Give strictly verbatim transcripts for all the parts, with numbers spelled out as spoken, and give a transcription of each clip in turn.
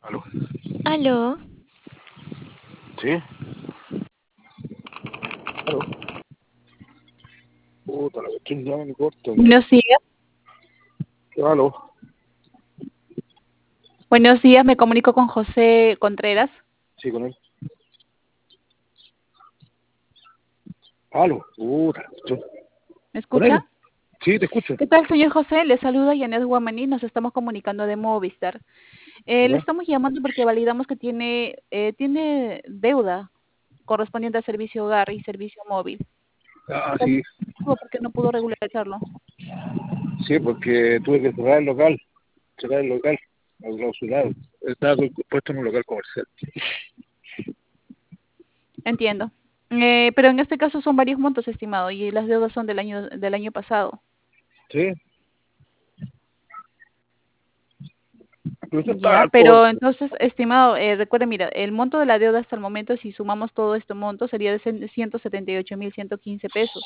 Aló. Aló, ¿Sí? Aló. Puta, la cuestión ya me corta. buenos días. Aló. Buenos días, me comunico con José Contreras. Sí, con él. Aló. Puta, la cuestión. ¿Me ¿Con escucha? él? Sí, te escucho. ¿Qué tal, señor José? Le saluda Yanet Guamaní, nos estamos comunicando de Movistar. Eh, le ¿Ya? estamos llamando porque validamos que tiene, eh, tiene deuda correspondiente al servicio hogar y servicio móvil. Ah, ¿Cuál es sí. el motivo por qué no pudo regularizarlo? Sí, porque tuve que cerrar el local. Cerrar el local. Lo clausurado. Estaba puesto en un local comercial. Entiendo. Eh, pero en este caso son varios montos, estimado, y las deudas son del año, del año pasado. Sí. Pero eso Ya, está pero corto. entonces, estimado, eh, recuerde, mira, el monto de la deuda hasta el momento, si sumamos todo este monto, sería de cien- ciento setenta y ocho mil ciento quince pesos.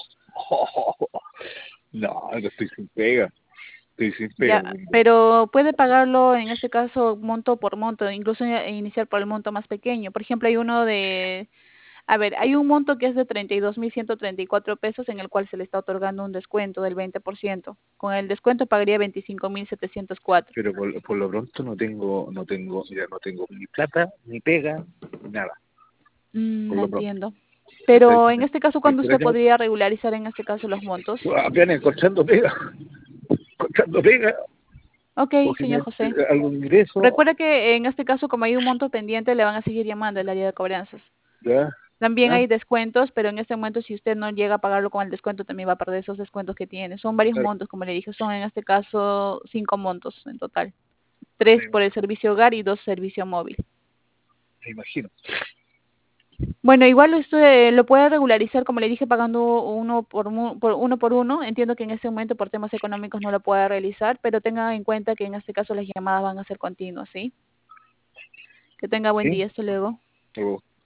No, no estoy sin pega. Estoy sin pega. Ya, pero puede pagarlo en este caso monto por monto, incluso eh, iniciar por el monto más pequeño. Por ejemplo, hay uno de, a ver, hay un monto que es de treinta y dos mil ciento treinta y cuatro pesos en el cual se le está otorgando un descuento del veinte por ciento. Con el descuento pagaría veinticinco mil setecientos cuatro. Pero por, por lo pronto no tengo, no tengo, mira, no tengo ni plata, ni pega, nada. Mm, Por no lo pronto. entiendo. ¿Cachai? Pero en este caso, ¿Me ¿cuándo usted extraña? podría regularizar en este caso los montos? Apenas encontrando pega, encontrando pega, Ok, o si me señor José. algún ingreso, Recuerda que en este caso, como hay un monto pendiente, le van a seguir llamando al área de cobranzas. ya, También ya, hay descuentos, pero en este momento, si usted no llega a pagarlo con el descuento, también va a perder esos descuentos que tiene. Son varios claro, montos, como le dije, son en este caso cinco montos en total. Tres me, por el servicio hogar y dos servicio móvil. me imagino. Bueno, igual usted lo puede regularizar, como le dije, pagando uno por, mu- por uno por uno. Entiendo que en este momento por temas económicos no lo pueda realizar, pero tenga en cuenta que en este caso las llamadas van a ser continuas, ¿sí? Que tenga buen ¿Sí? día, hasta luego. Luego,